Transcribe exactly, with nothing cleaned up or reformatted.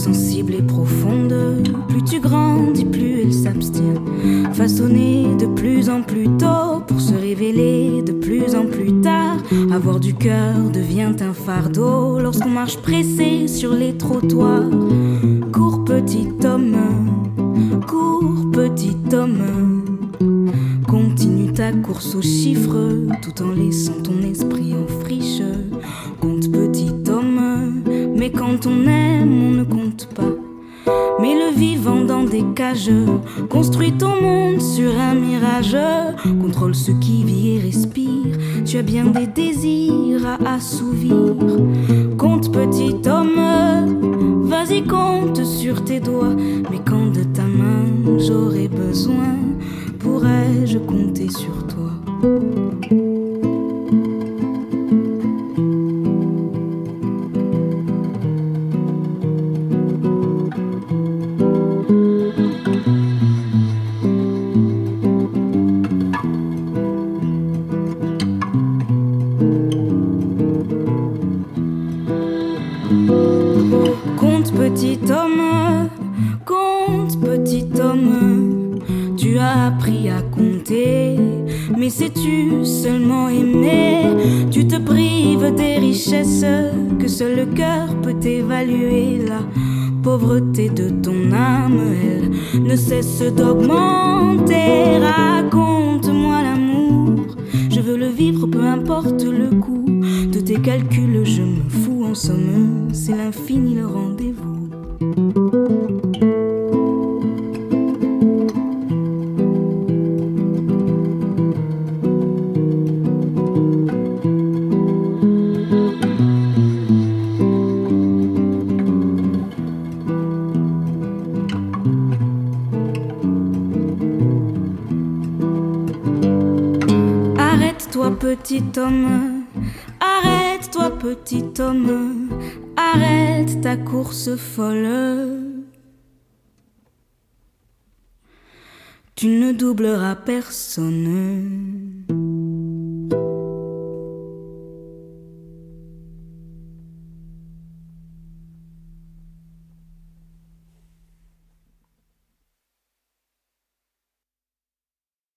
sensible et profonde. Plus tu grandis, plus elle s'abstient, façonnée de plus en plus tôt pour se révéler de plus en plus tard. Avoir du cœur devient un fardeau lorsqu'on marche pressé sur les trottoirs. Cours petit homme, cours petit homme, continue ta course aux chiffres tout en laissant ton esprit en friche. Compte petit homme, mais quand on aime on ne compte pas. Mets le vivant dans des cages, construis ton monde sur un mirage. Contrôle ce qui vit et respire, tu as bien des désirs à assouvir. Compte petit homme, vas-y compte sur tes doigts. Mais quand de ta main j'aurai besoin, pourrais-je compter sur toi? Compte petit homme, compte petit homme, tu as appris à compter, mais sais-tu seulement aimer? Tu te prives des richesses que seul le cœur peut évaluer. La pauvreté de ton âme, elle ne cesse d'augmenter. Raconte-moi l'amour, je veux le vivre, peu importe le coût de tes calculs, je me fous. En somme, c'est l'infini le rendez-vous. Arrête-toi petit homme, arrête-toi petit homme, arrête ta course folle. Tu ne doubleras personne.